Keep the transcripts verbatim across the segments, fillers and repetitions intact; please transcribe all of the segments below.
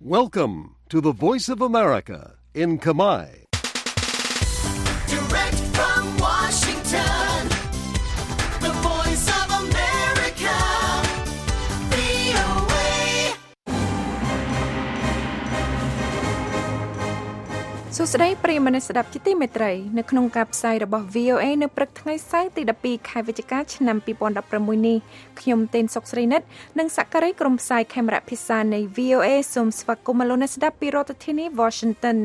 Welcome to the Voice of America in Khmer. Direct from Washington, the Voice of America, វី អូ เอសួស្តីប្រិយមិត្តស្ដាប់ជាទីមេត្រីនៅក្នុងការផ្សាយរបស់ វី អូ เอ នៅព្រឹកថ្ងៃសៅរ៍ទីដប់ពីរខែវិច្ឆិកាឆ្នាំពីរពាន់ដប់ប្រាំមួយនេះខ្ញុំតេនសុកស្រីនិតនិងសក្ការីក្រុមផ្សាយខេមរៈភាសានៃ វី អូ เอ សូមស្វាគមន៍មកលោកអ្នកស្ដាប់ពីរដ្ឋធានី Washington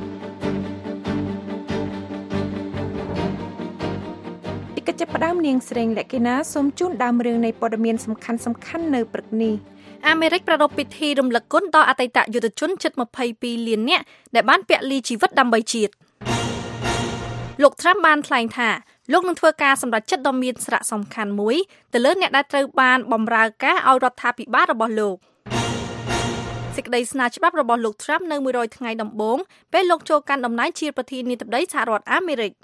ពីកិច្ចផ្ដើមនាងស្រីលក្ខិណាសូមជូនដើមរឿងនៃព័ត៌មានសំខាន់សំខាន់នៅព្រឹកនេះអាមេរិកប្រារព្ធពិធីរំលឹកគុណដល់អតីតយុទ្ធជនជិតម្ភៃពីរលាននាក់ដែលបានពលីជីវិតដើម្បីជាតិលោកត្រាំបានថ្លែងថាលោកនឹងធ្វើការសម្រេចចិត្តដ៏មានសារៈសំខាន់មួយទៅលើអ្នកដែលត្រូវបានបម្រើការឲ្យរដ្ឋាភិបាលរបស់លោកសេចក្តីស្នើច្បាប់របស់លោកត្រាំនៅមួយរយថ្ងៃដំបូងពេលលោកចូលកាន់តំណែងជាប្រធានាធិបតីសហរដ្ឋអាមេរិក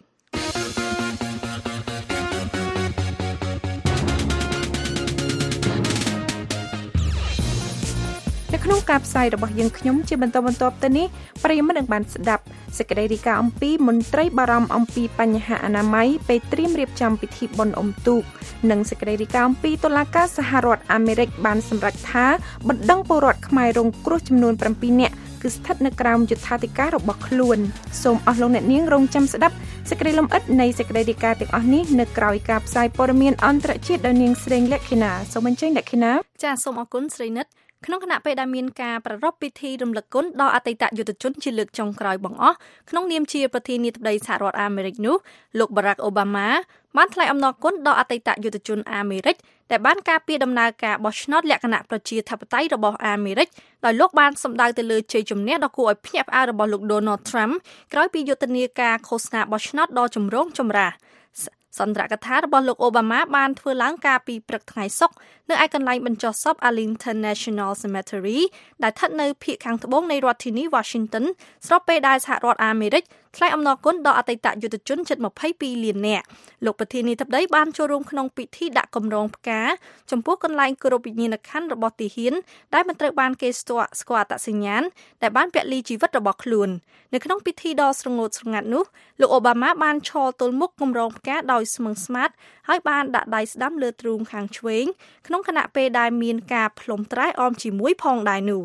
នៅក្នុងការផ្សាយរបស់យើងខ្ញុំជាបន្តបន្ទាប់ទៅនេះប្រិយមិត្តនឹងបានស្ដាប់សេចក្តីរាយការណ៍អំពីមន្ត្រីបារម្ភអំពីបញ្ហាអនាម័យពេលត្រៀមរៀបចំពិធីបុណ្យអុំទូកនិងសេចក្តីរាយការណ៍អំពីតុលាការសហរដ្ឋអាមេរិកបានសម្រេចថាបណ្ដឹងពលរដ្ឋខ្មែររងគ្រោះចំនួនប្រាំពីរនាក់គឺស្ថិតនៅក្រោមយុត្ថាធិការរបស់ខ្លួនសូមអស់លោកអ្នកនាងរងចាំស្ដាប់សេចក្តីលម្អិតនៃសេចក្តីរាយការណ៍ទាំងអស់នេះនៅក្រោយការផ្សាយព័ត៌មានអន្តរជាតិដោយនាងស្រីលក្ខិណាសូមអញ្ជើញលក្ខិណាចាសសូមអរគុណស្រីនិតក្នុងគណៈពេលដែលមានការប្រារព្ធពិធីរំលឹកគុណដល់អតីតយុទ្ធជនជាលើកចុងក្រោយបង្អស់ក្នុងនាមជាប្រធានាធិបតីសហរដ្ឋអាមេរិកនោះលោក Barack Obama បានថ្លែងអំណរគុណដល់អតីតយុទ្ធជនអាមេរិកដែលបានការពារដំណើរការបោះឆ្នោតលក្ខណៈប្រជាធិបតេយ្យរបស់អាមេរិកដោយលោកបានសម្ដៅទៅលើជ័យជំនះដ៏គួរឲ្យភ្ញាក់ផ្អើលរបស់លោក Donald Trump ក្រោយពីយុទ្ធនាការឃោសនាបោះឆ្នោតដ៏ចម្រូងចម្រាសសន្ទរកថារបស់លោកអូបាម៉ាបានធ្វើឡើងកាលពីព្រឹកថ្ងៃសុក្រនៅឯកន្លែងបញ្ចុះសព Arlington National Cemetery ដែលស្ថិតនៅភាគខាងត្បូងនៃរដ្ឋធានី Washington ស្របពេលដែលសហរដ្ឋអាមេរិកថ្លែងអំណរគុណដល់អតីតយុទ្ធជនជិតម្ភៃពីរលាននាក់លោកប្រធានាធិបតីបានចូលរួមក្នុងពិធីដាក់កម្រងផ្កាចំពោះកន្លែងគោរពវិញ្ញាណក្ខន្ធរបស់ទាហានដែលមិនត្រូវបានគេស្ទាក់ស្គាល់អត្តសញ្ញាណដែលបានពលីជីវិតរបស់ខ្លួននៅក្នុងពិធីដ៏ស្រងូតស្រងាត់នោះលោកអូបាម៉ាបានឈរទល់មុខកម្រងផ្កាដោយស្មឹងស្មាតហើយបានដាក់ដៃស្ដាំលើទ្រូងខាងឆ្វេងក្នុងខណៈពេលដែលមានការផ្លុំត្រែអមជាមួយផងដែរនោះ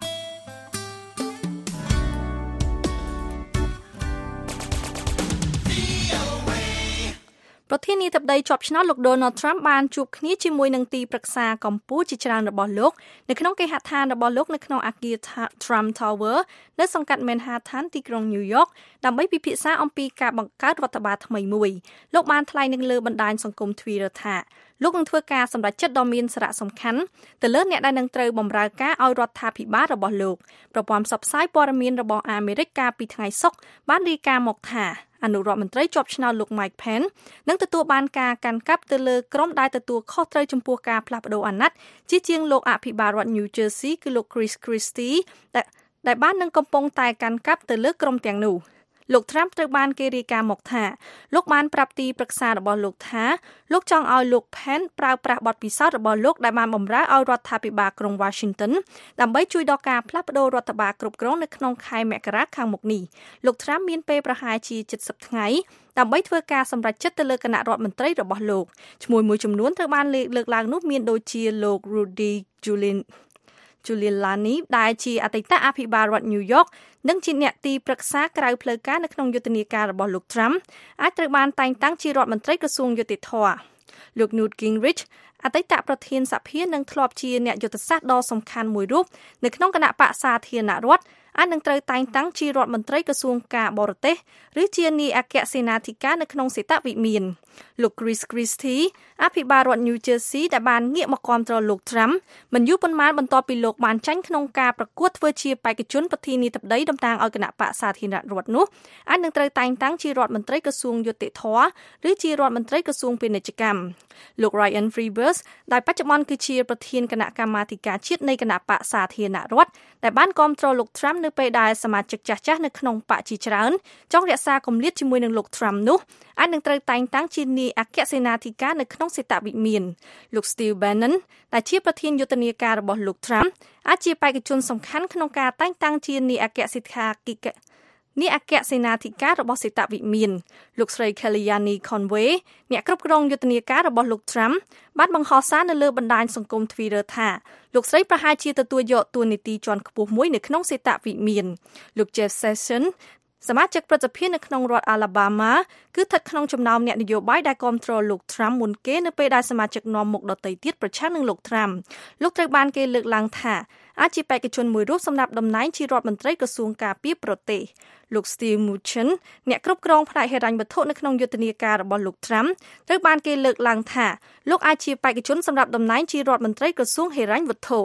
ប្រធានាធិបតីជាប់ឆ្នោតលោក Donald Trump បានជួបគ្នាជាមួយនឹងទីប្រឹក្សាកម្ពុជាជាច្រើនរបស់លោកនៅក្នុងគេហដ្ឋានរបស់លោកនៅក្នុងអគារ Trump Tower នៅសង្កាត់ Manhattan ទីក្រុង New York ដើម្បីពិភាក្សាអំពីការបង្កើតរដ្ឋបាលថ្មីមួយលោកបានថ្លែងនៅលើបណ្ដាញសង្គម Twitter ថាលោកនឹងធ្វើការសម្រេចចិត្តដ៏មានសារៈសំខាន់ទៅលើអ្នកដែលនឹងត្រូវបម្រើការឲ្យរដ្ឋាភិបាលរបស់លោកប្រព័ន្ធផ្សព្វផ្សាយព័ត៌មានរបស់អាមេរិកកាលពីថ្ងៃសុក្របានរាយការណ៍មកថាអនុរដ្ឋមន្ត្រីជាប់ឆ្នោតលោក Mike Pence នឹងទទួលបានការកាន់កាប់ទៅលើក្រុមដែលទទួលខុសត្រូវចំពោះការផ្លាស់ប្តូរអាណត្តិជាជាងលោកអភិបាលរដ្ឋ New Jersey គឺលោក Chris Christie ដែលដែលបាននឹងកំពុងតែកាន់កាប់ទៅលើក្រុមទាំងនោះលោក Trump ត្រូវបានគេរាយការណ៍មកថាលោកបានប្រាប់ទីប្រឹក្សារបស់លោកថាលោកចង់ឲ្យលោក Pence ប្រើប្រាស់បទពិសោធន៍របស់លោកដែលបានបម្រើឲ្យរដ្ឋាភិបាលក្រុង Washington ដើម្បីជួយដល់ការផ្លាស់ប្តូររដ្ឋបាលគ្រប់គ្រងនៅក្នុងខែមករាខាងមុខនេះលោក Trump មានពេលប្រហែលជាជិតសិបថ្ងៃដើម្បីធ្វើការសម្រេចចិត្តទៅលើគណៈរដ្ឋមន្ត្រីរបស់លោកឈ្មោះមួយចំនួនត្រូវបានលើកឡើងនោះមានដូចជាលោក Rudy Giuliani Giuliani ដែលជាអតីតអភិបាលរដ្ឋ New York និងជាអ្នកទីប្រឹក្សាក្រៅផ្លូវការនៅក្នុងយុទ្ធនាការរបស់លោក Trump អាចត្រូវបានតែងតាំងជារដ្ឋមន្ត្រីក្រសួងយុតិធម៌លោក Newt Gingrich អតីតប្រធានសភានិងធ្លាប់ជាអ្នកយុទ្ធសាស្ត្រដ៏សំខាន់មួយរូបនៅក្នុងគណៈបក្សសាធារណរដ្ឋអាចនឹងត្រូវតែងតាំងជារដ្ឋមន្ត្រីក្រសួងការបរទេសឬជានាយអគ្គសេនាធិការនៅក្នុងសេតវិមានលោក Chris Christie អភិបាលរដ្ឋ New Jersey ដែលបានងាកមកគាំទ្រលោក Trump មិនយូរប៉ុន្មានបន្ទាប់ពីលោកបានចាញ់ក្នុងការប្រកួតធ្វើជាបេក្ខជនប្រធានាធិបតីតំណាងឲ្យគណៈបក្សសាធារណរដ្ឋនោះអាចនឹងត្រូវតែងតាំងជារដ្ឋមន្ត្រីក្រសួងយុតិធម៌ឬជារដ្ឋមន្ត្រីក្រសួងពាណិជ្ជកម្មលោក Ryan Freeburg ដែលបច្ចុប្បន្នគឺជាប្រធានគណៈកម្មាធិការជាតិនៃគណៈបក្សសាធារណរដ្ឋដែលបានគាំទ្រលោក Trump នៅពេលដែលសមាជិកចាស់ៗនៅក្នុងបកជាច្រើនចង់រក្សាគម្លាតជាមួយនឹងលោក Trump នោះអាចនឹងត្រូវតែងតាំងជានាយអគ្គសេនាធិការនៅក្នុងសេតវិមានលោក Steve Bannon ដែលជាប្រធានយុទ្ធនាការរបស់លោក Trump អាចជាបេក្ខជនសំខាន់ក្នុងការតែងតាំងជានាយអគ្គសិក្ខាគិកនាយអគ្គសេនាធិការរបស់សេតវិមានលោកស្រី Kellyanne Conway អ្នកគ្រប់គ្រងយុទ្ធនាការរបស់លោក Trump បានបង្ហោះសារនៅលើបណ្ដាញសង្គម Twitter ថាលោកស្រីប្រហែលជាទទួលយកតួនាទីជាន់ខ្ពស់មួយនៅក្នុងសេតវិមានលោក Jeff Sessions សមាជិកប្រតិភិននៅក្នុងរដ្ឋ Alabama គឺស្ថិតក្នុងចំណោមអ្នកនយោបាយដែលគាំទ្រលោក Trump មុនគេនៅពេលដែលសមាជិកនាំមុខដទៃទៀតប្រឆាំងនឹងលោក Trump លោកត្រូវបានគេលើកឡើងថាអាចជាបេក្ខជនមួយរូបសម្រាប់តំណែងជារដ្ឋមន្ត្រីក្រសួងការពារប្រទេសលោក Steve Mnuchin អ្នកគ្រប់គ្រងផ្នែកហិរញ្ញវត្ថុនៅក្នុងយុទ្ធនាការរបស់លោក Trump ត្រូវបានគេលើកឡើងថាលោកអាចជាបេក្ខជនសម្រាប់តំណែងជារដ្ឋមន្ត្រីក្រសួងហិរញ្ញវត្ថុ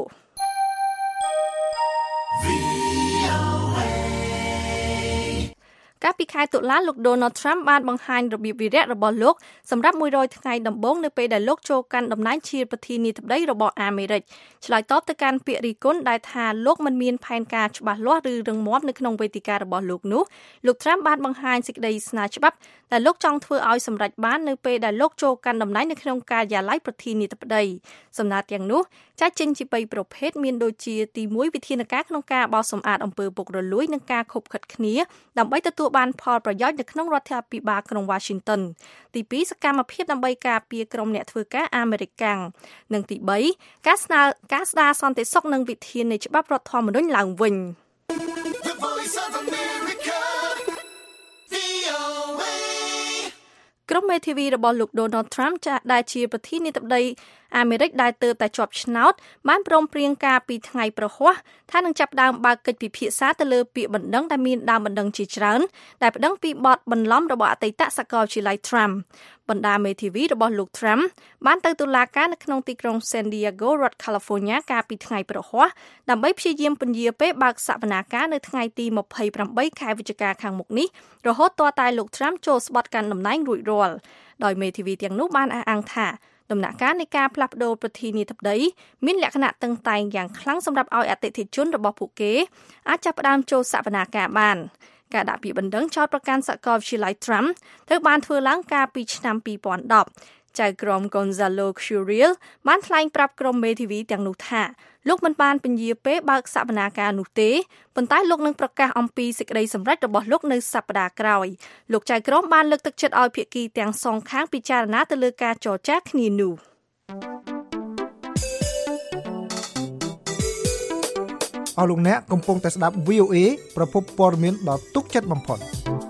កាលពីខែតុលាលោក Donald Trump បានបង្ហាញរបៀបវិរៈរបស់លោកសម្រាប់មួយរយថ្ងៃដំបូងនៅពេលដែលលោកចូលកាន់តំណែងជាប្រធានាធិបតីរបស់អាមេរិកឆ្លើយតបទៅកាន់ពាក្យរិះគន់ដែលថាលោកមិនមានផែនការច្បាស់លាស់ឬរឹងមាំនៅក្នុងវេទិការបស់លោកនោះលោក Trump បានបង្ហាញសេចក្តីស្នើច្បាប់ដែលលោកចង់ធ្វើឲ្យសម្រេចបាននៅពេលដែលលោកចូលកាន់តំណែងនៅក្នុងការិយាល័យប្រធានាធិបតីសំណើទាំងនោះចែកចេញជាពីរប្រភេទមានដូចជាទីមួយវិធានការក្នុងការបោសសម្អាតអំពើពុករលួយនិងការខົບខិតគ្នាដើម្បីទទួលបានផលប្រយោជន៍នៅក្នុងរដ្ឋាភិបាលក្រុង Washington ទីពីរសកម្មភាពដើម្បីការពារក្រុមអ្នកធ្វើការអាមេរិកកាំងនិងទីបីការស្នើការស្ដារសន្តិសុខនិងវិធាននៃច្បាប់រដ្ឋធម្មនុញ្ញឡើងវិញ The Voice of America វី អូ เอក្រុមមេធាវីរបស់លោក Donald Trump ដែលជាប្រធានាធិបតីអាមេរិកដែលទើបតែជាប់ឆ្នោតបានព្រមព្រៀងការពីថ្ងៃប្រហ័សថានឹងចាប់ផ្ដើមបើកកិច្ចពិភាក្សាទៅលើពាក្យបណ្ដឹងដែលមានដើមបណ្ដឹងជាច្រើនដែលប្តឹងពីបទបន្លំរបស់អតីតសាកលវិទ្យាល័យ Trump បណ្ដាមេធាវីរបស់លោក Trump បានទៅតុលាការនៅក្នុងទីក្រុង San Diego រដ្ឋ California កាលពីថ្ងៃប្រហ័សដើម្បីព្យាយាមពន្យាពេលបើកសវនាការនៅថ្ងៃទីម្ភៃប្រាំបីខែវិច្ឆិកាខាងមុខនេះរហូតទាល់តែលោក Trump ចូលស្បត់កាន់តំណែងរួចរាល់ដោយមេធាវីទាំងនោះបានអះអាងថាដំណាក់កាលនៃការផ្លាស់ប្តូរប្រធានាធិបតីមានលក្ខណៈតឹងតែងយ៉ាងខ្លាំងសម្រាប់ឲ្យអតិថិជនរបស់ពួកគេអាចចាប់ផ្ដើមចូលសវនាការបានការដាក់ពាក្យបណ្ដឹងចោទប្រកាន់សាកលវិទ្យាល័យ Trump ត្រូវបានធ្វើឡើងកាលពីឆ្នាំពីរពាន់ដប់ចៅក្រម Gonzalo Curiel បានថ្លែងប្រាប់ក្រុមមេធាវីទាំងនោះថាលោកមិនបានពន្យាពេលបើកសវនាការនោះទេប៉ុន្តែលោកនឹងប្រកាសអំពីសេចក្តីសម្រេចរបស់លោកនៅសប្តាហ៍ក្រោយលោកចៅក្រមបានលើកទឹកចិត្តឲ្យភាគីទាំងសងខាងពិចារណាទៅលើការចរចាគ្នានោះអស់លោកអ្នកកំពុងតែស្ដាប់ វី អូ เอ ប្រភពព័ត៌មានដ៏ទុកចិត្តបំផុត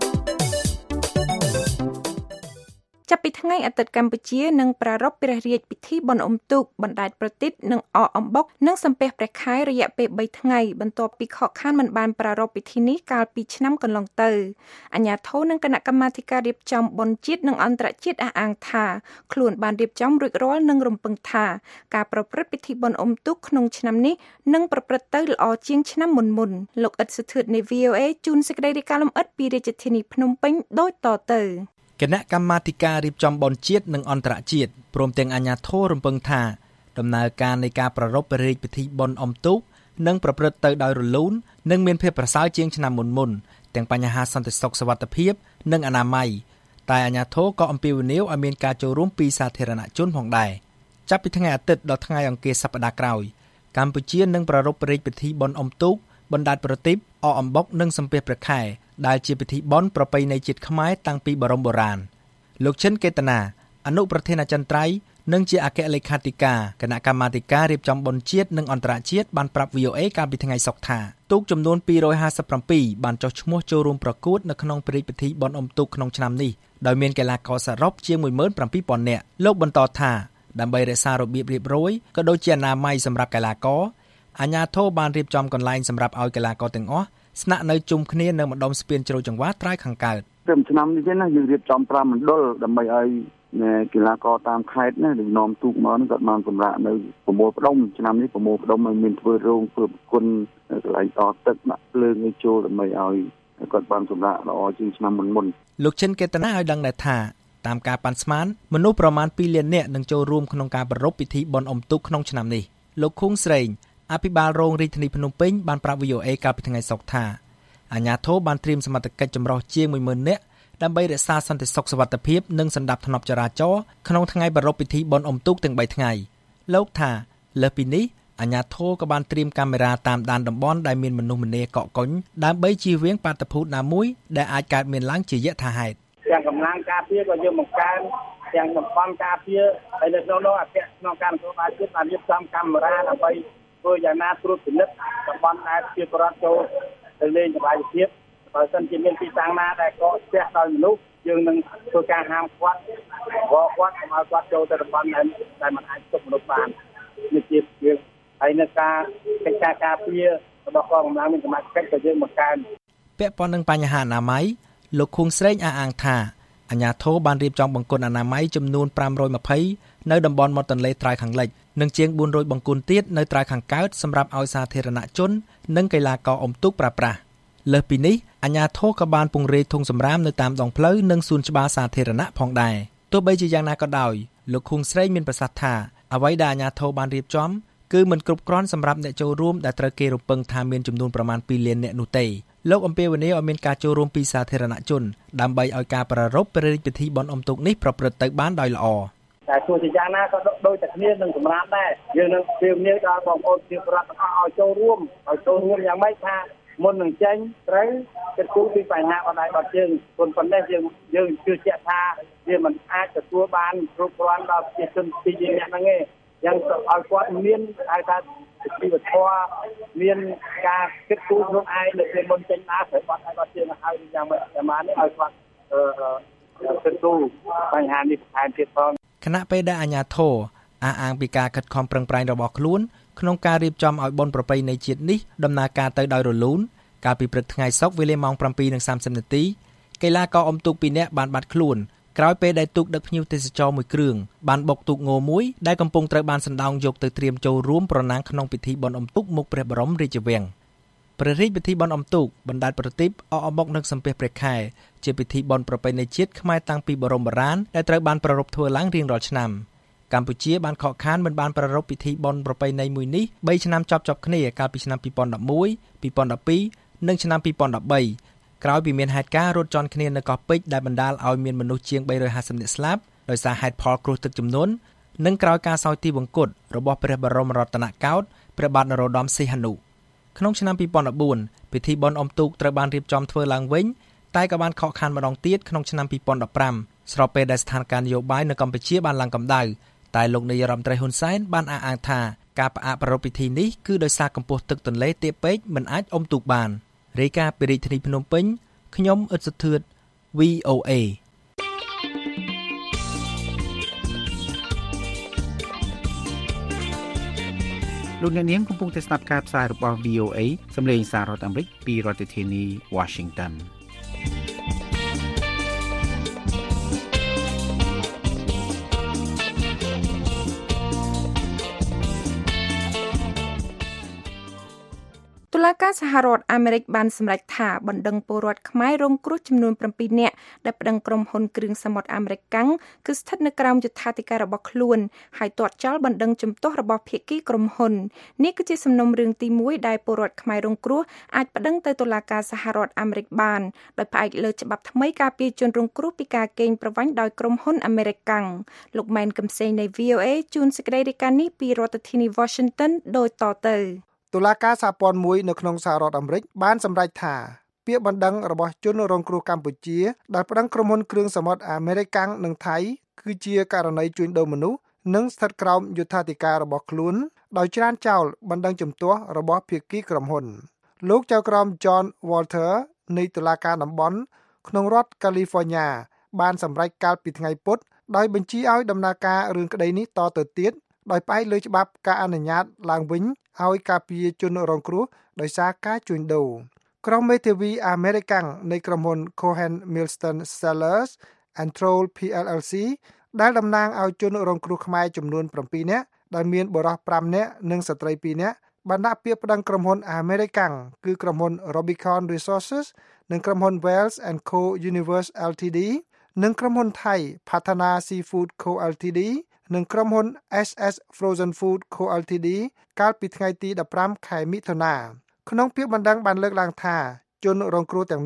ចាប់ពីថ្ងៃអាទិត្យកម្ពុជានឹងប្រារព្ធព្រះរាជពិធីបុណ្យអុំទូកបណ្ដែតប្រទីបនិងអកអំបុកនិងសំពះព្រះខែរយៈពេលបីថ្ងៃបន្ទាប់ពីខកខានមិនបានប្រារព្ធពិធីនេះកាលពីឆ្នាំកន្លងទៅអាជ្ញាធរនិងគណៈកម្មាធិការរៀបចំបុណ្យជាតិនិងអន្តរជាតិអះអាងថាខ្លួនបានរៀបចំរួចរាល់និងរំពឹងថាការប្រព្រឹត្តពិធីបុណ្យអុំទូកក្នុងឆ្នាំនេះនឹងប្រព្រឹត្តទៅល្អជាងឆ្នាំមុនមុនលោកអ៊ិតសុធឿននៃ វី អូ เอ ជូនសេចក្តីរាយការណ៍លម្អិតពីរាជធានីភ្នំពេញដូចតទៅគណៈកម្មាធិការរៀបចំបុណ្យជាតិនិងអន្តរជាតិព្រមទាំងអាជ្ញាធររំពឹងថាដំណើរការនៃការប្រារព្ធព្រះរាជពិធីបុណ្យអុំទូកនឹងប្រព្រឹត្តទៅដោយរលូននិងមានភាពប្រសើរជាងឆ្នាំមុនមុនទាំងបញ្ហាសន្តិសុខសុវត្ថិភាពនិងអនាម័យតែអាជ្ញាធរក៏អំពាវនាវឲ្យមានការចូលរួមពីសាធារណជនផងដែរចាប់ពីថ្ងៃអាទិត្យដល់ថ្ងៃអង្គារសប្តាហ៍ក្រោយកម្ពុជានឹងប្រារព្ធព្រះរាជពិធីបុណ្យអុំទូកបណ្ដែតប្រទីបអកអំបុកនិងសំពះព្រះខែដែលជាពិធីបុណ្យប្រពៃណីជាតិខ្មែរតាំងពីបរមបុរាណលោកឈិនកេតនាអនុប្រធានអចិន្ត្រៃយ៍និងជាអគ្គលេខាធិការគណៈកម្មាធិការរៀបចំបុណ្យជាតិនិងអន្តរជាតិបានប្រាប់ វី អូ เอ កាលពីថ្ងៃសុក្រថាទូកចំនួនពីររយហាសិបប្រាំពីរបានចុះឈ្មោះចូលរួមប្រកួតនៅក្នុងព្រះរាជពិធីបុណ្យអុំទូកក្នុងឆ្នាំនេះដោយមានកីឡាករសរុបជាង មួយម៉ឺនប្រាំពីរពាន់នាក់លោកបន្តថាដើម្បីរក្សារបៀបរៀបរយក៏ដូចជាអនាម័យសម្រាប់កីឡាករអាជ្ញាធរបានរៀបចំកន្លែងសម្រាប់ឲ្យកីឡាករទាំងអស់ស្នាក់នៅជុំគ្នានៅម្ដុំស្ពានជ្រោយចង្វាត្រើយខាងកើតត្រឹមឆ្នាំនេះទេណាយើងរៀបចំប្រាំមណ្ឌលដើម្បីឲ្យកីឡាករតាមខេត្តណាដែលនាំទូកមកនឹងគាត់បានសម្រាប់នៅប្រមូលផ្ដុំឆ្នាំនេះប្រមូលផ្ដុំឲ្យមានធ្វើរោងធ្វើប្រគុណកន្លែងតទឹកដាក់ភ្លើងឲ្យចូលដើម្បីឲ្យគាត់បានសម្រាប់ល្អជាងឆ្នាំមុនមុនលោកឈិនកេតនាឲ្យដឹងដែរថាតាមការប៉ាន់ស្មានមនុស្សប្រមាណពីរលាននាក់នឹងចូលរួមក្នុងការប្រារព្ធពិធីបុណ្យអុំទូកក្នុងឆ្នាំនេះលោកខួងស្រេងអភិបាលរងរាជធានីភ្នំពេញបានប្រាប់ វី អូ เอ កាលពីថ្ងៃសុក្រថាអាជ្ញាធរបានត្រៀមសមត្ថកិច្ចចម្រុះជាង មួយម៉ឺននាក់ដើម្បីរក្សាសន្តិសុខសុវត្ថិភាពនិងសណ្ដាប់ធ្នាប់ចរាចរណ៍ក្នុងថ្ងៃប្រារព្ធពិធីបុណ្យអុំទូកទាំងបីថ្ងៃលោកថាលើសពីនេះអាជ្ញាធរក៏បានត្រៀមកាមេរ៉ាតាមដានតំបន់ដែលមានមនុស្សម្នាកកកុញដើម្បីជៀសវាងបាតុភូតណាមួយដែលអាចកើតមានឡើងជាយថាហេតុទាំងកម្លាំងការពារក៏យើងបង្កើនទាំងតំបន់ការពារហើយនៅក្នុងនោះអគ្គក្នុងការទទួលបានជាតិបានរៀបចំកាមេរ៉ាដើម្បីធ្វើយ៉ាងណាត្រួតពិនិត្យតំបន់ដែលជាប្រវត្តិចូលទៅលេងសប្បាយភាពបើសិនជាមានទីតាំងណាដែលកកស្ទះដោយមនុស្សយើងនឹងធ្វើការហាមឃាត់វល់គាត់កុំឲ្យគាត់ចូលទៅតំបន់ដែលដែលមិនអាចទប់មនុស្សបាននេះជាយើងហើយនៅការកិច្ចការការពាររបស់កងកម្លាំងមានសមាជិកក៏យើងបង្កើនពាក់ព័ន្ធនឹងបញ្ហាអនាម័យលោកខួងស្រេងអះអាងថាអាជ្ញាធរបានរៀបចំបង្គន់អនាម័យចំនួនfive hundred twentyនៅតំបន់មាត់ទន្លេត្រើយខាងលិចនិងជាងfour hundredបង្គន់ទៀតនៅត្រើយខាងកើតសម្រាប់ឲ្យសាធារណជននិងកីឡាករអុំទូកប្រើប្រាស់លើសពីនេះអាជ្ញាធរក៏បានពង្រាយធុងសំរាមនៅតាមដងផ្លូវនិងសួនច្បារសាធារណៈផងដែរទោះបីជាយ៉ាងណាក៏ដោយលោកខួងស្រេងមានប្រសាសន៍ថាអ្វីដែលអាជ្ញាធរបានរៀបចំគឺមិនគ្រប់គ្រាន់សម្រាប់អ្នកចូលរួមដែលត្រូវគេរំពឹងថាមានចំនួនប្រមាណtwoលាននាក់នោះទេលោកអំពាវនាវឲ្យមានការចូលរួមពីសាធារណជនដើម្បីឲ្យការប្រារព្ធព្រះរាជពិធីបុណ្យអុំទូកនេះប្រព្រឹត្តទៅបានដោយល្អតែទោះជាយ៉ាងណាក៏ដូចតែគ្នានឹងសម្រាប់ដែរយើងនឹងព្រាមនាវដល់បងប្អូនជាប្រដ្ឋទាំងអស់ឲ្យចូលរួមឲ្យចូលរួមយ៉ាងម៉េចថាមុននឹងចេញត្រូវគិតគូរពីបញ្ហាបណ្ដាញបាត់ជើងប៉ុន្តែយើងយើងជឿជាក់ថាវាមិនអាចទទួលបានគ្រប់គ្រាន់ដល់ប្រជាជនទីនេះហ្នឹងទេយ៉ាងឲ្យគាត់មានហៅថាជីវធម៌មានការគិតគូរខ្លួនឯងនៅពេលមុនចេញដើរត្រូវបាត់ឲ្យបាត់ជើងឲ្យយ៉ាងម៉េចតែបាននេះឲ្យគាត់អឺគិតគូរបញ្ហានេះបន្ថែមទៀតផងគណៈពេលដែលអាជ្ញាធរអះអាងពីការខិតខំប្រឹងប្រែងរបស់ខ្លួនក្នុងការរៀបចំឲ្យបុណ្យប្រពៃណីជាតិនេះដំណើរការទៅដោយរលូនកាលពីព្រឹកថ្ងៃសុក្រវេលាម៉ោងseven thirtyនាទីកីឡាករអុំទូកពីរនាក់បានបាត់ខ្លួនក្រោយពេលដែលទូកដឹកភ្ញៀវទេសចរមួយគ្រឿងបានបុកទូកងមួយដែលកំពុងត្រូវបានសណ្ដោងយកទៅត្រៀមចូលរួមប្រណាំងក្នុងពិធីបុណ្យអុំទូកមុខព្រះបរមរាជវាំងព្រះរាជពិធីបុណ្យអុំទូកបណ្ដែតប្រទីបអកអំបុកនឹងសំពះព្រះខែជាពិធីបុណ្យប្រពៃណីជាតិខ្មែរតាំងពីបរមបុរាណដែលត្រូវបានប្រារព្ធធ្វើឡើងរៀងរាល់ឆ្នាំកម្ពុជាបានខកខានមិនបានប្រារព្ធពិធីបុណ្យប្រពៃណីមួយនេះthreeឆ្នាំជាប់ៗគ្នាកាលពីឆ្នាំtwo thousand eleven, two thousand twelveនិងឆ្នាំtwo thousand thirteenក្រោយពីមានហេតុការណ៍រត់ជន់គ្នានៅកោះពេជ្រដែលបណ្ដាលឲ្យមានមនុស្សជាងthree hundred fiftyនាក់ស្លាប់ដោយសារហេតុផលគ្រោះទឹកជំនន់និងក្រោយការសោយទីវង្គតរបស់ព្រះបរមរតនកោដ្ឋព្រះបាទនរោត្តមសីហនុក្នុងឆ្នាំtwo thousand fourពិធីបុណ្យអុំទូកត្រូវបានរៀបចំធ្វើឡើងវិញតែក៏បានខកខានម្ដងទៀតក្នុងឆ្នាំtwo thousand fifteenស្របពេលដែលស្ថានភាពនយោបាយនៅកម្ពុជាបានឡើងកម្ដៅតែលោកនាយរដ្ឋមន្ត្រីហ៊ុនសែនបានអះអាងថាការផ្អាកប្រារព្ធពិធីនេះគឺដោយសារកម្ពស់ទឹកទន្លេទាបពេកមិនអាចអុំទូកបានរាយការណ៍ពីរាជធានីភ្នំពេញខ្ញុំអ៊ិតសុធឿន V O A លោកអ្នកនាងកំពុងតែស្ដាប់ការផ្សាយរបស់ V O A សម្លេងសាររដ្ឋអាមេរិកពីរដ្ឋធានី Washington តុលាការសហរដ្ឋអាមេរិកបានសម្រេចថាបណ្ដឹងពលរដ្ឋខ្មែររងគ្រោះចំនួនsevenនាក់ដែលប្តឹងក្រុមហ៊ុនគ្រឿងសមុទ្រអាមេរិកកាំងគឺស្ថិតនៅក្រោមយុត្ថាធិការរបស់ខ្លួនហើយទាត់ចោលបណ្ដឹងជំទាស់របស់ភាគីក្រុមហ៊ុននេះគឺជាសំណុំរឿងទីoneដែលពលរដ្ឋខ្មែររងគ្រោះអាចប្តឹងទៅតុលាការសហរដ្ឋអាមេរិកបានដោយផ្អែកលើច្បាប់ថ្មីការពារជនរងគ្រោះពីការកេងប្រវ័ញ្ចដោយក្រុមហ៊ុនអាមេរិកកាំងលោកម៉ែនកំសែងនៃ V O A ជួនសេចក្តីរាយការណ៍នេះពីរដ្ឋធានី Washington ដូចតទៅតុលាការសហព័ន្ធមួយនៅក្នុងសហរដ្ឋអាមេរិកបានសម្រេចថាពាក្យបណ្ដឹងរបស់ជនរងគ្រោះកម្ពុជាដែលប្តឹងក្រុមហ៊ុនគ្រឿងសមុទ្រអាមេរិកកាំងនិងថៃគឺជាករណីជួញដូរមនុស្សនិងស្ថិតក្រោមយុត្ថាធិការរបស់ខ្លួនដោយច្រានចោលបណ្ដឹងជំទាស់របស់ភាគីក្រុមហ៊ុនលោកចៅក្រម John Walter នៃតុលាការតំបន់ក្នុងរដ្ឋ California បានសម្រេចកាលពីថ្ងៃពុធដោយបញ្ជាឲ្យដំណើរការរឿងក្តីនេះតទៅទៀតដោយផ្អែកលើច្បាប់ការអនុញ្ញាតឡើងវិញឲ្យការពារជនរងគ្រោះដោយសារការជួញដូរក្រុមមេធាវីអាមេរិកនៃក្រុមហ៊ុន Cohen Milston Sellers and Troll พี แอล แอล ซี ដែលតំណាងឲ្យជនរងគ្រោះខ្មែរចំនួនsevenនាក់ដែលមានបុរសfiveនាក់និងស្ត្រីtwoនាក់បានដាក់ពាក្យប្តឹងក្រុមហ៊ុនអាមេរិកគឺក្រុមហ៊ុន Rubicon Resources និងក្រុមហ៊ុន Wells and Co Universe แอล ที ดี និងក្រុមហ៊ុនថៃ Pathana Seafood Co แอล ที ดี និងក្រុមហ៊ុន เอส เอส Frozen Food Co แอล ที ดี កាលពីថ្ងៃទីfifteenខែមិថុនាក្នុងពាក្យបណ្ដឹងបានលើកឡើងថាជនរងគ្រោះទាំងនោះ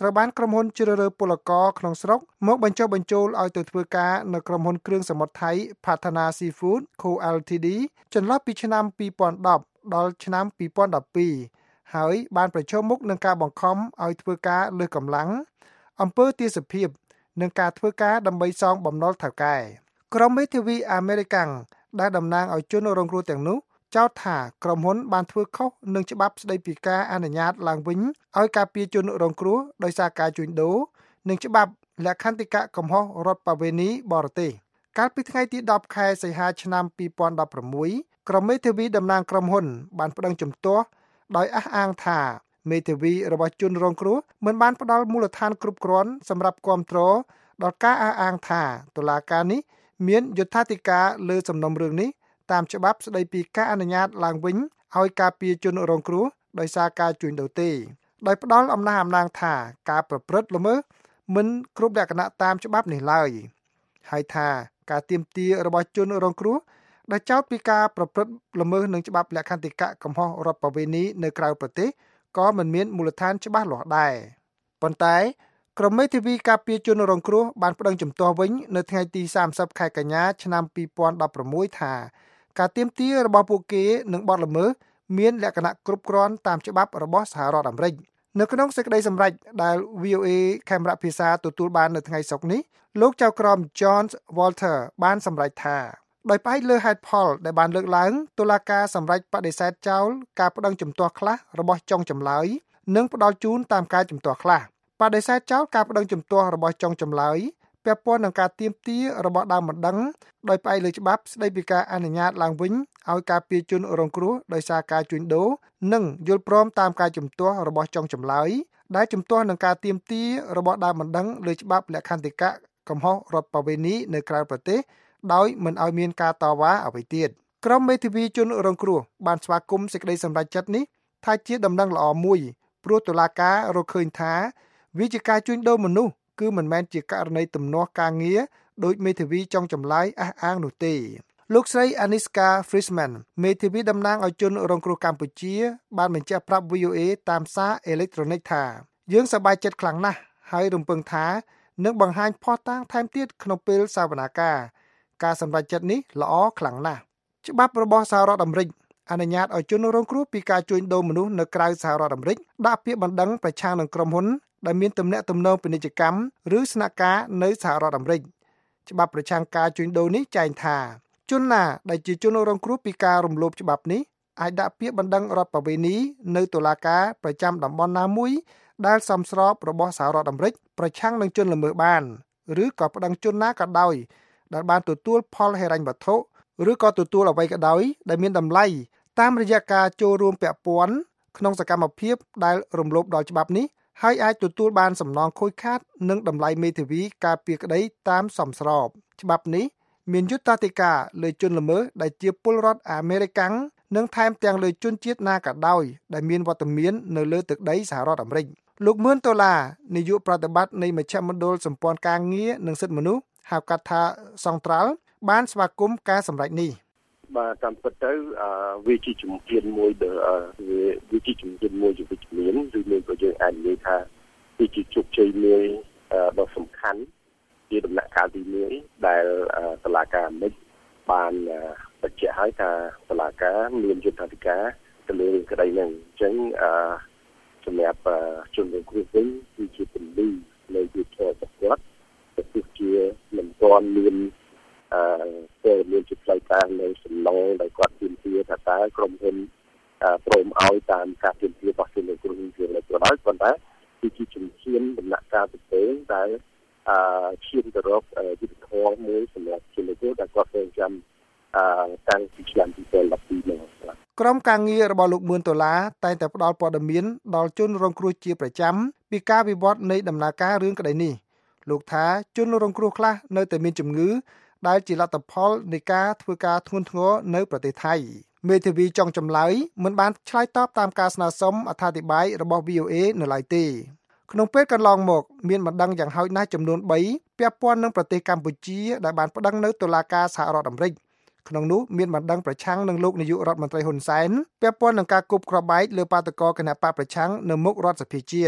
ត្រូវបានក្រុមហ៊ុនជ្រើសរើសពលករក្នុងស្រុកមកបញ្ចុះបញ្ចូលឲ្យទៅធ្វើការនៅក្រុមហ៊ុនគ្រឿងសមុទ្រថៃ Pathana Seafood Co Ltd ចន្លោះពីឆ្នាំពីរពាន់ដប់ដល់ឆ្នាំពីរពាន់ដប់ពីរហើយបានប្រឈមមុខនឹងការបង្ខំឲ្យធ្វើការលើសកម្លាំងអំពើទាសភាពនិងការធ្វើការដើម្បីសងបំណុលថៅកែក្រុមមេធាវីអាមេរិកាំងដែលតំណាងឲ្យជនរងគ្រោះទាំងនោះចោទថាក្រុមហ៊ុនបានធ្វើខុសនឹងច្បាប់ស្តីពីការអនុញ្ញាតឡើងវិញឲ្យការពារជនរងគ្រោះដោយសារការជួញដូរនិងច្បាប់លក្ខន្តិកៈកំហុសរដ្ឋប្បវេណីបរទេសកាលពីថ្ងៃទីដប់ខែសីហាឆ្នាំពីរពាន់ដប់ប្រាំមួយក្រុមមេធាវីតំណាងក្រុមហ៊ុនបានប្តឹងជំទាស់ដោយអះអាងថាមេធាវីរបស់ជនរងគ្រោះមិនបានផ្ដល់មូលដ្ឋានគ្រប់គ្រាន់សម្រាប់គាំទ្រដល់ការអះអាងថាតុលាការនេះមានយុត្ថាធិការលើសំណុំរឿងនេះតាមច្បាប់ស្តីពីការអនុញ្ញាតឡើងវិញឲ្យការពារជនរងគ្រោះដោយសារការជួញដូរទេដោយផ្ដល់អំណះអំណាងថាការប្រព្រឹត្តល្មើសមិនគ្រប់លក្ខណៈតាមច្បាប់នេះឡើយហើយថាការទាមទាររបស់ជនរងគ្រោះដែលចោទពីការប្រព្រឹត្តល្មើសនឹងច្បាប់លក្ខន្តិកៈកំហុសរដ្ឋប្បវេណីនៅក្រៅប្រទេសក៏មិនមានមូលដ្ឋានច្បាស់លាស់ដែរប៉ុន្តែក្រុមមេធាវីការពារជនរងគ្រោះបានប្តឹងជំទាស់វិញនៅថ្ងៃទីសាមសិបខែកញ្ញាឆ្នាំពីរពាន់ដប់ប្រាំមួយថាការទាមទាររបស់ពួកគេនឹងបទល្មើសមានលក្ខណៈគ្រប់គ្រាន់តាមច្បាប់របស់សហរដ្ឋអាមេរិកនៅក្នុងសេចក្តីសម្រេចដែល វី អូ អេ ខេមរៈភាសាទទួលបាននៅថ្ងៃសុក្រនេះលោកចៅក្រម John Walter បានសម្រេចថាដោយផ្អែកលើហេតុផលដែលបានលើកឡើងតុលាការសម្រេចបដិសេធចោលការប្តឹងជំទាស់ខ្លះរបស់ចុងចម្លើយនិងផ្ដល់ជូនតាមការជំទាស់ខ្លះបដិសេធចោលការប្តឹងជំទាស់របស់ចុងចម្លើយពាក់ព័ន្ធនឹងការទាមទាររបស់ដើមបណ្ដឹងដោយផ្អែកលើច្បាប់ស្តីពីការអនុញ្ញាតឡើងវិញឲ្យការពារជនរងគ្រោះដោយសារការជួញដូរនិងយល់ព្រមតាមការជំទាស់របស់ចុងចម្លើយដែលជំទាស់នឹងការទាមទាររបស់ដើមបណ្ដឹងលើច្បាប់លក្ខន្តិកៈកំហុសរដ្ឋប្បវេណីនៅក្រៅប្រទេសដោយមិនឲ្យមានការតវ៉ាអ្វីទៀតក្រុមមេធាវីជនរងគ្រោះបានស្វាគមន៍សេចក្តីសម្រេចចិត្តនេះថាជាដំណឹងល្អមួយព្រោះតុលាការរកឃើញថាវាជាការជួញដូរមនុស្សគឺមិនមែនជាករណីទំនាស់ការងារដោយមេធាវីចុងចម្លើយអះអាងនោះទេលោកស្រី Aniska Frischman មេធាវីតំណាងឲ្យជនរងគ្រោះកម្ពុជាបានបញ្ជាក់ប្រាប់ វី អូ អេ តាមសារអេឡិចត្រូនិកថាយើងសប្បាយចិត្តខ្លាំងណាស់ហើយរំពឹងថានឹងបង្ហាញភស្តុតាងថែមទៀតក្នុងពេលសវនាការការសម្រេចចិត្តនេះល្អខ្លាំងណាស់ច្បាប់របស់សហរដ្ឋអាមេរិកអនុញ្ញាតឲ្យជនរងគ្រោះពីការជួញដូរមនុស្សនៅក្រៅសហរដ្ឋអាមេរិកដាក់ពាក្យបណ្ដឹងប្រឆាំងនឹងក្រុមហ៊ុនដែលមានទំនាក់ទំនងពាណិជ្ជកម្មឬស្នាក់ការនៅសហរដ្ឋអាមេរិកច្បាប់ប្រឆាំងការជួញដូរនេះចែងថាជនណាដែលជាជនរងគ្រោះពីការរំលោភច្បាប់នេះអាចដាក់ពាក្យបណ្ដឹងរដ្ឋប្បវេណីនៅតុលាការប្រចាំតំបន់ណាមួយដែលសមស្របរបស់សហរដ្ឋអាមេរិកប្រឆាំងនឹងជនល្មើសបានឬក៏ប្តឹងជនណាក៏ដោយដែលបានទទួលផលហិរញ្ញវត្ថុឬក៏ទទួលអ្វីក៏ដោយដែលមានតម្លៃតាមរយៈការចូលរួមពាក់ព័ន្ធក្នុងសកម្មភាពដែលរំលោភដល់ច្បាប់នេះហើយអាចទទួលបានសំណងខូចខាតនិងតម្លៃមេធាវីការពារក្តីតាមសមស្របច្បាប់នេះមានយុត្តាធិការលើជនល្មើសដែលជាពលរដ្ឋអាមេរិកាំងនិងថែមទាំងលើជនជាតិណាក៏ដោយដែលមានវត្តមាននៅលើទឹកដីសហរដ្ឋអាមេរិកលោកមឿនដុល្លារនាយកប្រតិបត្តិនៃមជ្ឈមណ្ឌលសម្ព័ន្ធការងារនិងសិទ្ធិមនុស្សហៅកាត់ថាសង្ត្រាល់បានស្វាគមន៍ការសម្រេចនេះបាទតាមពិតទៅវាជាជំហានមួយដែលវាជាជំហានមួយជាវិជ្ជមានឬមានក៏យើងអាចនិយាយថាវាជាជោគជ័យមួយដ៏សំខាន់ជាដំណាក់កាលទីមួយដែលតុលាការអាមេរិកបានបញ្ជាក់ឲ្យថាតុលាការមានយុត្តាធិការទៅលើក្តីហ្នឹងអញ្ចឹងសម្រាប់ជនរងគ្រោះវិញគឺជាពលិនៅយុទ្ធសាស្ត្រគាត់ទៅជាមិនទាន់មានអឺពេលមានជាផ្លូវការនៅសំណងដែលគាត់ទាមទារថាតើក្រុមហ៊ុនព្រមឲ្យតាមការទាមទាររបស់ជនរងគ្រោះនេះជាលើកដល់ប៉ុន្តែគឺជាជំហានដំណាក់កាលទៅពេលដែលអឺឈានទៅរកយុទ្ធធម៌មួយសម្រាប់ជនរងគ្រោះដែលគាត់រងចាំអឺតាំងពីឆ្នាំពីរពាន់ដប់ពីរមកក្រុមការងាររបស់លោកមឿនដុល្លារតែងតែផ្ដល់ព័ត៌មានដល់ជនរងគ្រោះជាប្រចាំពីការវិវត្តនៃដំណើរការរឿងក្តីនេះលោកថាជនរងគ្រោះខ្លះនៅតែមានជំងឺដែលជាលទ្ធផលនៃការធ្វើការធ្ងន់ធ្ងរនៅប្រទេសថៃមេធាវីចុងចម្លើយមិនបានឆ្លើយតបតាមការស្នើសុំអត្ថាធិប្បាយរបស់ វី អូ អេ នៅឡើយទេក្នុងពេលកន្លងមកមានបណ្ដឹងយ៉ាងហោចណាស់ចំនួនបីពាក់ព័ន្ធនឹងប្រទេសកម្ពុជាដែលបានប្តឹងនៅតុលាការសហរដ្ឋអាមេរិកក្នុងនោះមានបណ្ដឹងប្រឆាំងនឹងលោកនាយករដ្ឋមន្ត្រីហ៊ុនសែនពាក់ព័ន្ធនឹងការគប់គ្រាប់បែកលើបាតុករគណបកប្រឆាំងនៅមុខរដ្ឋសភាជាតិ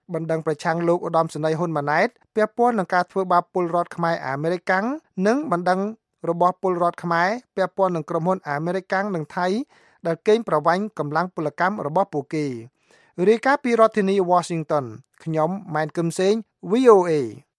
បណ្ដឹងប្រឆាំងលោកឧត្តមសេនីយ៍ហ៊ុនម៉ាណែតពាក់ព័ន្ធនឹងការធ្វើបាបពលរដ្ឋខ្មែរអាមេរិកាំងនិងបណ្ដឹងរបស់ពលរដ្ឋខ្មែរពាក់ព័ន្ធនឹងក្រុមហ៊ុនអាមេរិកាំងនិងថៃដែលកេងប្រវ័ញ្ចកម្លាំងពលកម្មរបស់ពួកគេរាយការណ៍ពីរដ្ឋធានី Washington ខ្ញុំម៉ែនគឹមសេង វី អូ เอ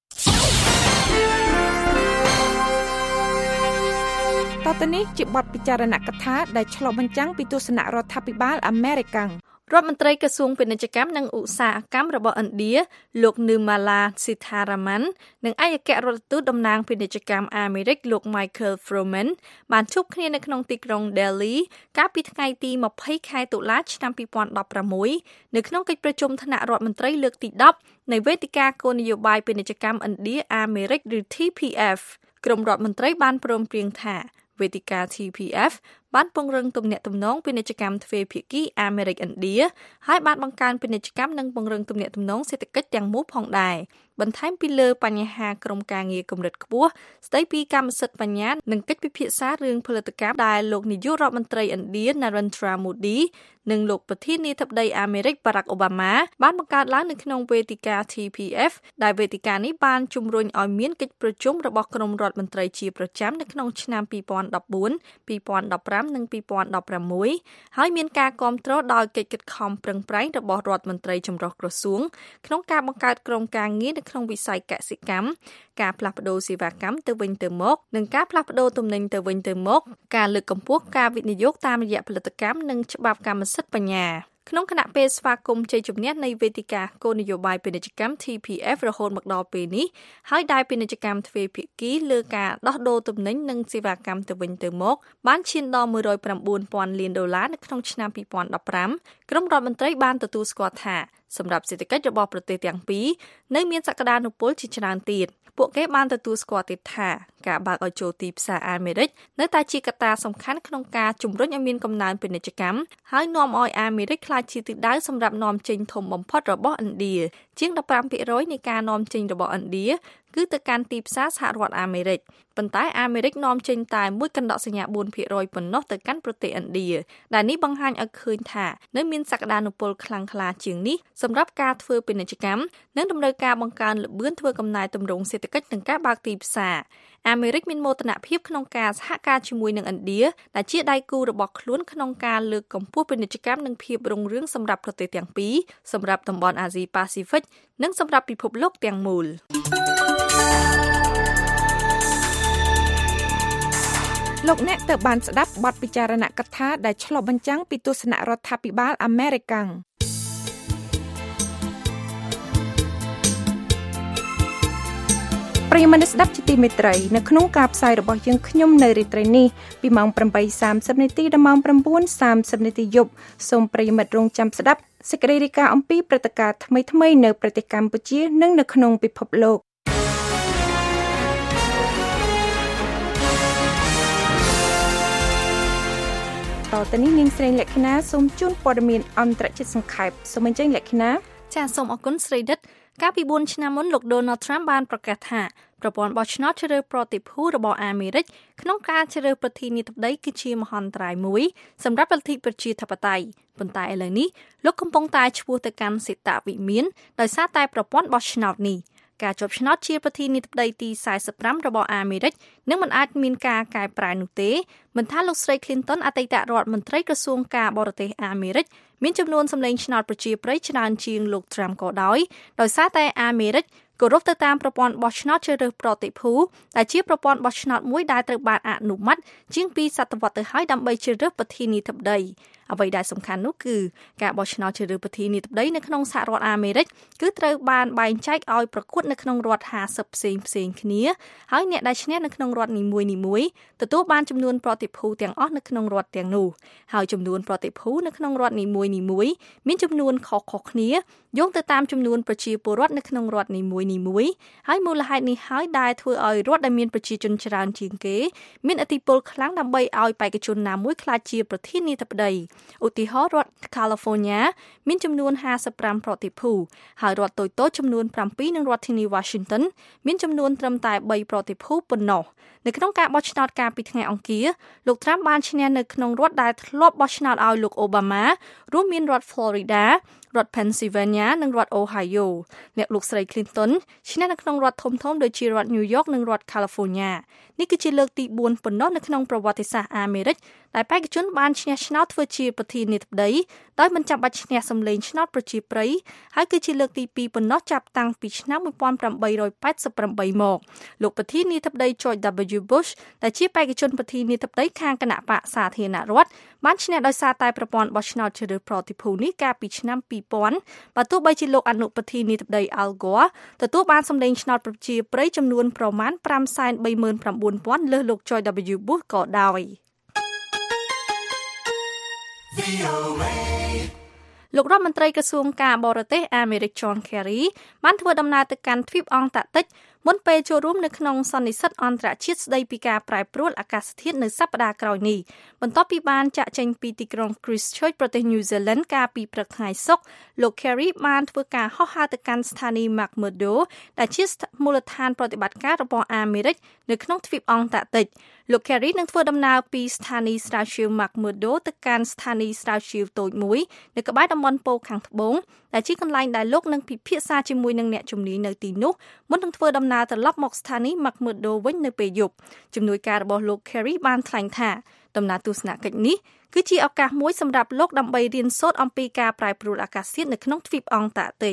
តទៅនេះជាបទពិចារណកថាដែលឆ្លុះបញ្ចាំងពីទស្សនៈរដ្ឋាភិបាលអាមេរិកាំងរដ្ឋមន្ត្រីក្រសួងពាណិជ្ជកម្មនិងឧស្សាហកម្មរបស់ឥណ្ឌាលោក Nirmala Sitharaman និងឯកអគ្គរដ្ឋទូតតំណាងពាណិជ្ជកម្មអាមេរិកលោក Michael Froman បានជួបគ្នានៅក្នុងទីក្រុង Delhi កាលពីថ្ងៃទីម្ភៃខែតុលាឆ្នាំពីរពាន់ដប់ប្រាំមួយនៅក្នុងកិច្ចប្រជុំថ្នាក់រដ្ឋមន្ត្រីលើកទីដប់នៃវេទិកាគោលនយោបាយពាណិជ្ជកម្មឥណ្ឌាអាមេរិកឬ ที พี เอฟ ក្រុមរដ្ឋមន្ត្រីបានព្រមព្រៀងថាវេទិកា ที พี เอฟ បានពង្រឹងទំនាក់ទំនងពាណិជ្ជកម្មទ្វេភាគីអាមេរិកឥណ្ឌាហើយបានបង្កើនពាណិជ្ជកម្មនិងពង្រឹងទំនាក់ទំនងសេដ្ឋកិច្ចទាំងមូលផងដែរបន្ថែមពីលើបញ្ហាក្រុមការងារកម្រិតខ្ពស់ស្ដីពីកម្មសិទ្ធិបញ្ញានិងកិច្ចពិភាក្សារឿងផលិតកម្មដែលលោកនាយករដ្ឋមន្ត្រីឥណ្ឌា Narendra Modi និងលោកប្រធានាធិបតីអាមេរិក Barack Obama បានបង្កើតឡើងនៅក្នុងវេទិកា ที พี เอฟ ដែលវេទិកានេះបានជំរុញឲ្យមានកិច្ចប្រជុំរបស់ក្រុមរដ្ឋមន្ត្រីជាប្រចាំនៅក្នុងឆ្នាំពីរពាន់ដប់បួន ពីរពាន់ដប់ប្រាំនិងពីរពាន់ដប់ប្រាំមួយហើយមានការគាំទ្រដោយកិច្ចខិតខំប្រឹងប្រែងរបស់រដ្ឋមន្ត្រីចម្រុះក្រសួងក្នុងការបង្កើតក្រុមការងារនៅក្នុងវិស័យកសិកម្មការផ្លាស់ប្តូរសេវាកម្មទៅវិញទៅមកនិងការផ្លាស់ប្តូរទំនិញទៅវិញទៅមកការលើកកម្ពស់ការវិនិយោគតាមរយៈផលិតកម្មនិងច្បាប់កម្មសិទ្ធិបញ្ញាក្នុងគណៈពេលស្វាគមន៍ជ័យជំនះនៃវេទិកាគោលនយោបាយពាណិជ្ជកម្ម ที พี เอฟ រហូតមកដល់ពេលនេះហើយដែលពាណិជ្ជកម្មទ្វេភាគីលើការដោះដូរទំនិញនិងសេវាកម្មទៅវិញទៅមកបានឈានដល់មួយរយប្រាំបួនពាន់លានដុល្លារនៅក្នុងឆ្នាំពីរពាន់ដប់ប្រាំក្រុមរដ្ឋមន្ត្រីបានទទួលស្គាល់ថាសម្រាប់សេដ្ឋកិច្ចរបស់ប្រទេសទាំងពីរនៅមានសក្តានុពលជាច្រើនទៀតពួកគេបានទទួលស្គាល់ទៀតថាការបើកឲ្យចូលទីផ្សារអាមេរិកនៅតែជាកត្តាសំខាន់ក្នុងការជំរុញឲ្យមានកំណើនពាណិជ្ជកម្មហើយនាំឲ្យអាមេរិកក្លាយជាទិសដៅសម្រាប់នាំចេញធំបំផុតរបស់ឥណ្ឌាជាង ដប់ប្រាំភាគរយ នៃការនាំចេញរបស់ឥណ្ឌាគឺទៅកាន់ទីផ្សារសហរដ្ឋអាមេរិកប៉ុន្តែអាមេរិកនាំចេញតែមួយកណ្ដកសញ្ញាបួនភាគរយ ប៉ុណ្ណោះទៅកាន់ប្រទេសឥណ្ឌាដែលនេះបង្ហាញឲ្យឃើញថានៅមានសក្តានុពលខ្លាំងក្លាជាងនេះសម្រាប់ការធ្វើពាណិជ្ជកម្មនិងតម្រូវការបង្កើនល្បឿនធ្វើកំណែទម្រង់សេដ្ឋកិច្ចនិងការបើកទីផ្សារអាមេរិកមានមោទនភាពក្នុងការសហការជាមួយនឹងឥណ្ឌាដែលជាដៃគូរបស់ខ្លួនក្នុងការលើកកម្ពស់ពាណិជ្ជកម្មនិងភាពរុងរឿងសម្រាប់ប្រទេសទាំងពីរសម្រាប់តំបន់អាស៊ីប៉ាស៊ីហ្វិកនិងសម្រាប់ពិភពលោកទាំងមូលលោកអ្នកទៅបានស្ដាប់បទពិចារណកថាដែលឆ្លុះបញ្ចាំងពីទស្សនៈរដ្ឋាភិបាលអាមេរិកាំងប្រិយមិត្តស្ដាប់ជាទីមេត្រីនៅក្នុងការផ្សាយរបស់យើងខ្ញុំនៅរាត្រីនេះពីម៉ោង ប្រាំបីសាមសិប នាទីដល់ម៉ោង ប្រាំបួនសាមសិប នាទីយប់សូមប្រិយមិត្តរងចាំស្ដាប់សេចក្តីរាយការណ៍អំពីព្រឹត្តិការណ៍ថ្មីៗនៅប្រទេសកម្ពុជានិងនៅក្នុងពិភពលោកតទៅនេះនាងស្រីលក្ខិណាសូមជូនព័ត៌មានអន្តរជាតិសង្ខេបសូមអញ្ជើញលក្ខិណាចាសសូមអរគុណស្រីដិតកាលពីបួនឆ្នាំមុនលោក Donald Trump បានប្រកាសថាប្រព័ន្ធបោះឆ្នោតជ្រើសរើសប្រតិភូរបស់អាមេរិកក្នុងការជ្រើសរើសប្រធានាធិបតីគឺជាមហន្តរាយមួយសម្រាប់លទ្ធិប្រជាធិបតេយ្យប៉ុន្តែឥឡូវនេះលោកកំពុងតែឈ្មោះទៅកាន់សេតវិមានដោយសារតែប្រព័ន្ធបោះឆ្នោតនេះការជាប់ឆ្នោតជាប្រធានាធិបតីទីសែសិបប្រាំរបស់អាមេរិកនឹងមិនអាចមានការកែប្រែនោះទេមិនថាលោកស្រី Clinton អតីតរដ្ឋមន្ត្រីក្រសួងការបរទេសអាមេរិកមានចំនួនសម្លេងឆ្នោតប្រជាប្រិយច្រើនជាងលោក Trump ក៏ដោយដោយសារតែអាមេរិកគោរពទៅតាមប្រព័ន្ធបោះឆ្នោតជ្រើសរើសប្រតិភូដែលជាប្រព័ន្ធបោះឆ្នោតមួយដែលត្រូវបានអនុម័តជាងពីរសតវត្សទៅហើយដើម្បីជ្រើសរើសប្រធានាធិបតីអ្វីដែលសំខាន់នោះគឺការបោះឆ្នោតជ្រើសរើសប្រធានាធិបតីនៅក្នុងសហរដ្ឋអាមេរិកគឺត្រូវបានបែងចែកឲ្យប្រកួតនៅក្នុងរដ្ឋហាសិបផ្សេងផ្សេងគ្នាហើយអ្នកដែលឈ្នះនៅក្នុងរដ្ឋនីមួយៗទទួលបានចំនួនប្រតិភូទាំងអស់នៅក្នុងរដ្ឋទាំងនោះហើយចំនួនប្រតិភូនៅក្នុងរដ្ឋនីមួយៗមានចំនួនខុសៗគ្នាយោងទៅតាមចំនួនប្រជាពលរដ្ឋនៅក្នុងរដ្ឋនីមួយៗហើយមូលហេតុនេះហើយដែលធ្វើឲ្យរដ្ឋដែលមានប្រជាជនច្រើនជាងគេមានឥទ្ធិពលខ្លាំងដើម្បីឲ្យបេក្ខជនណាមួយក្លាយជាប្រធានាធិបតីឧទាហរណ៍រដ្ឋ California មានចំនួនห้าสิบห้าប្រតិភូហើយរដ្ឋតូចៗចំនួនเจ็ดនិងរដ្ឋធានី Washington មានចំនួនត្រឹមតែបីប្រតិភូប៉ុណ្ណោះនៅក្នុងការបោះឆ្នោតកាលពីថ្ងៃអង្គារលោក Trump បានឈ្នះនៅក្នុងរដ្ឋដែលធ្លាប់បោះឆ្នោតឲ្យលោក Obama រួមមានរដ្ឋ Florida រដ្ឋ Pennsylvania និងរដ្ឋ Ohio អ្នកលោកស្រី Clinton ឈ្នះនៅក្នុងរដ្ឋធំៗដូចជារដ្ឋ New York និងរដ្ឋ California នេះគឺជាលើកទីបួនប៉ុណ្ណោះនៅក្នុងប្រវត្តិសាស្ត្រអាមេរិកដែលបេក្ខជនបានឈ្នះឆ្នោតធ្វើជាប្រធានាធិបតីដោយមិនចាំបាច់ឈ្នះសម្លេងឆ្នោតប្រជាប្រិយហើយគឺជាលើកទីពីរប៉ុណ្ណោះចាប់តាំងពីឆ្នាំmột nghìn tám trăm tám mươi támមកលោកប្រធានាធិបតី George W Bush ដែលជាបេក្ខជនប្រធានាធិបតីខាងគណៈបកសាធារណរដ្ឋបានឈ្នះដោយសារតែប្រព័ន្ធបោះឆ្នោតជ្រើសរើសប្រតិភូនេះកាលពីឆ្នាំពីរពាន់បើទោះបីជាលោកអនុប្រធានាធិបតី Al Gore ទទួលបានសម្លេងឆ្នោតប្រជាប្រិយចំនួនប្រមាណfive hundred thirty-nine thousandលើសលោក George W Bush ក៏ដោយលោករដ្ឋមន្ត្រីក្រសួងការបរទេសអាមេរិក John Kerry បានធ្វើដំណើរទៅកាន់ទ្វីបអង់តាក់ទិកមុនពេលចូលរួមនៅក្នុងសន្និសីទអន្តរជាតិស្តីពីការប្រែប្រួលអាកាសធាតុនៅសប្តាហ៍ក្រោយនេះបន្ទាប់ពីបានចាក់ចេញពីទីក្រុង Christchurch ប្រទេស New Zealand កាលពីព្រឹកថ្ងៃសុក្រលោក Kerry បានធ្វើការហោះហើរទៅកាន់ស្ថានីយ៍ McMurdo ដែលជាមូលដ្ឋានប្រតិបត្តិការរបស់អាមេរិកនៅក្នុងទ្វីបអង់តាក់ទិកលោក Kerry នឹងធ្វើដំណើរពីស្ថានីយ៍ស្រាវជ្រាវ McMurdo ទៅកាន់ស្ថានីយ៍ស្រាវជ្រាវតូចមួយនៅក្បែរតំបន់ប៉ូខាងត្បូងដែលជាកន្លែងដែលលោកនឹងពិភាក្សាជាមួយនឹងអ្នកជំនាញនៅទីនោះមុននឹងធ្វើដំណើរត្រឡប់មកស្ថានីយ៍ McMurdo វិញនៅពេលយប់ជំនួយការរបស់លោក Kerry បានថ្លែងថាដំណើរទស្សនកិច្ចនេះគឺជាឱកាសមួយសម្រាប់លោកដើម្បីរៀនសូត្រអំពីការប្រែប្រួលអាកាសធាតុនៅក្នុងទ្វីបអង់តាក់ទិក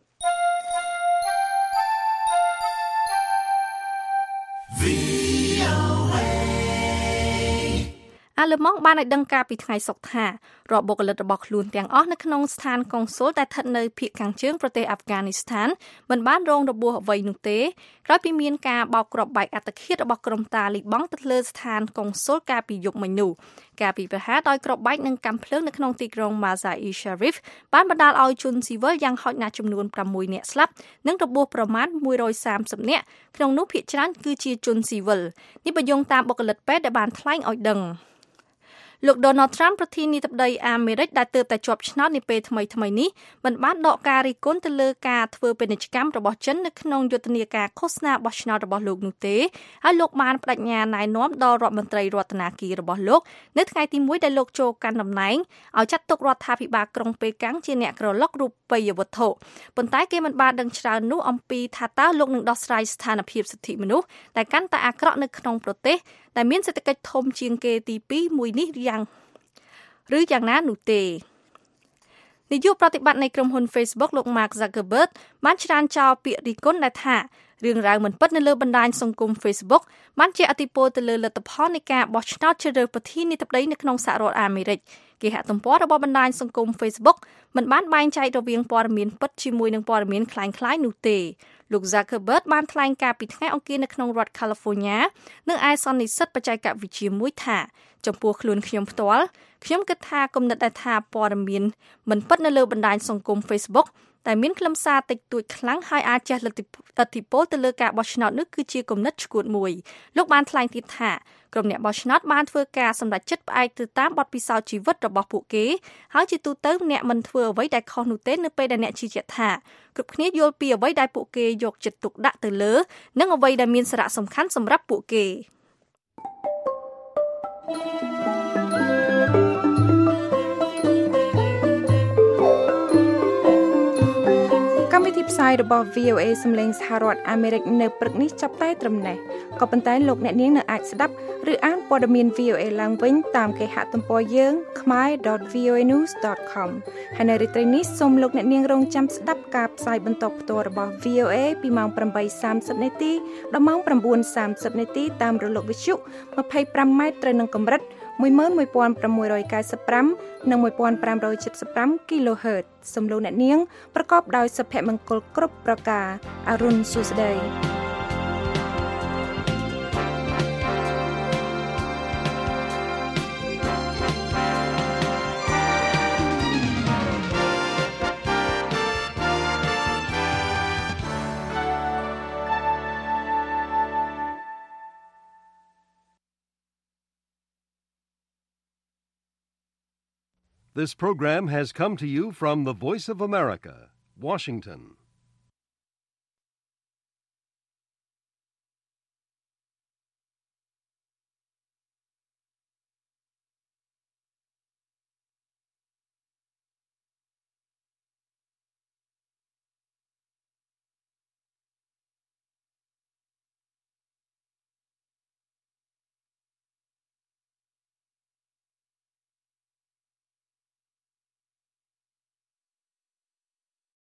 អាល្លឺម៉ង់បានឲ្យដឹងការពីថ្ងៃសុក្រថារាប់បុគ្គលិករបស់ខ្លួនទាំងអស់នៅក្នុងស្ថានកុងស៊ុលដែលស្ថិតនៅភាគខាងជើងប្រទេសអាហ្វហ្គានីស្ថានមិនបានរងរបួសអ្វីនោះទេក្រោយពីមានការបោកគ្រាប់បែកអត្តឃាតរបស់ក្រុមតាលីបង់ទៅលើស្ថានកុងស៊ុលកាលពីយប់មិញនោះការពីប្រហារដោយគ្រាប់បែកនិងកាំភ្លើងនៅក្នុងទីក្រុង Mazar-e Sharif បានបណ្ដាលឲ្យជនស៊ីវិលយ៉ាងហោចណាស់ចំនួនsixនាក់ស្លាប់និងរបួសប្រមាណone hundred thirtyនាក់ក្នុងនោះភាគច្រើនគឺជាជនស៊ីវិលនេះបញ្យងតាមបុគ្គលិកពេទ្យដែលបានថ្លែងឲ្យដឹងលោក Donald Trump ប្រធានាធិបតីអាមេរិកដែលទើបតែជាប់ឆ្នោតនាពេលថ្មីៗនេះមិនបានដកការរិះគន់ទៅលើការធ្វើពាណិជ្ជកម្មរបស់ចិននៅក្នុងយុទ្ធនាការឃោសនាបោះឆ្នោតរបស់លោកនោះទេហើយលោកបានបដិញ្ញាណែនាំដល់រដ្ឋមន្ត្រីរដ្ឋាភិបាលរបស់លោកនៅថ្ងៃទីoneដែលលោកចូលកាន់តំណែងឲ្យចាត់ទុករដ្ឋាភិបាលក្រុងប៉េកាំងជាអ្នកក្រឡុករូបិយវត្ថុប៉ុន្តែគេមិនបានដឹងច្រើននោះអំពីថាតើលោកនឹងដោះស្រាយស្ថានភាពសិទ្ធិមនុស្សដែលកាន់តែអាក្រក់នៅក្នុងប្រទេសដែលមានសេដ្ឋកិច្ចធំជាងគេទីtwoមួយនេះយ៉ាងឬយ៉ាងណានោះទេនាយកប្រតិបត្តិនៃក្រុមហ៊ុន Facebook លោក Mark Zuckerberg បានច្រានចោលពាក្យរិះគន់ដែលថារឿងរ៉ាវមិនពិតនៅលើបណ្ដាញសង្គម Facebook បានជះឥទ្ធិពលទៅលើលទ្ធផលនៃការបោះឆ្នោតជ្រើសរើសប្រធានាធិបតីនៅក្នុងសហរដ្ឋអាមេរិកគេហទំព័ររបស់បណ្ដាញសង្គម Facebook មិនបានបែងចែករវាងព័ត៌មានពិតជាមួយនឹងព័ត៌មានคล้ายៗនោះទេលោក Zuckerberg បានថ្លែងការពីថ្ងៃអង្គារនៅក្នុងរដ្ឋ California នៅឯសន្និសីទបច្ចេកវិទ្យាមួយថាចំពោះខ្លួនខ្ញុំផ្ទាល់ខ្ញុំគិតថាគំនិតដែលថាព័ត៌មានមិនពិតនៅលើបណ្ដាញសង្គម Facebook តែមានខ្លឹមសារតិចតួចខ្លាំងហើយអាចជះឥទ្ធិពលទៅលើការបោះឆ្នោតនោះគឺជាគំនិតឆ្កួតមួយលោកបានថ្លែងទៀតថាក្រុមអ្នកបោះឆ្នោតបានធ្វើការសម្រេចចិត្តផ្អែកទៅតាមបទពិសោធន៍ជីវិតរបស់ពួកគេហើយជាទូទៅអ្នកមិនធ្វើអ្វីដែលខុសនោះទេនៅពេលដែលអ្នកជឿជាក់ថាគ្រប់គ្នាយល់ពីអ្វីដែលពួកគេយកចិត្តទុកដាក់ទៅលើនិងអ្វីដែលមានសារៈសំខាន់សម្រាប់ពួកគេកម្មវិធីផ្សាយរបស់ វី អូ เอ សំឡេងសហរដ្ឋអាមេរិកនៅព្រឹកនេះចាប់តែត្រឹមនេះក៏ប៉ុន្តែលោកអ្នកនាងនៅអាចស្ដាប់ឬអានព័ត៌មាន វី អូ เอ ឡើងវិញតាមគេហទំព័រយើង khmer dot v o a news dot com ហើយនៅរាត្រីនេះសូមលោកអ្នកនាងរងចាំស្ដាប់ការផ្សាយបន្តផ្ទាល់របស់ វី អូ เอ ពីម៉ោងeight thirtyនាទីដល់ម៉ោងnine thirtyនាទីតាមរលកវិទ្យុtwenty-fiveម៉ែត្រត្រូវនឹងកម្រិតone one six ninety-fiveនិងfifteen seventy-five គីឡូហឺតសូមលោកអ្នកនាងប្រកបដោយសុភមង្គលគ្រប់ប្រការអរុនសុស្ដី This program has come to you from the Voice of America, Washington.